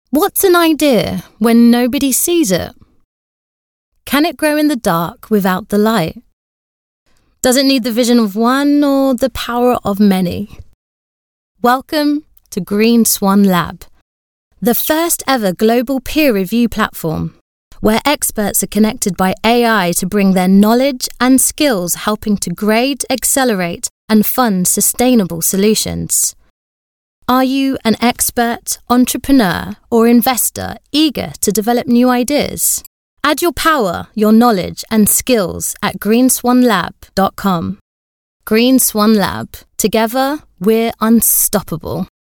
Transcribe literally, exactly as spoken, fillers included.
What's an idea when nobody sees it? Can it grow in the dark without the light? Does it need the vision of one or the power of many? Welcome to Green Swan Lab, the first ever global peer review platform, where experts are connected by A I to bring their knowledge and skills helping to grade, accelerate, and fund sustainable solutions. Are you an expert, entrepreneur, or investor eager to develop new ideas? Add your power, your knowledge, and skills at green swan lab dot com. Green Swan Lab. Together, we're unstoppable.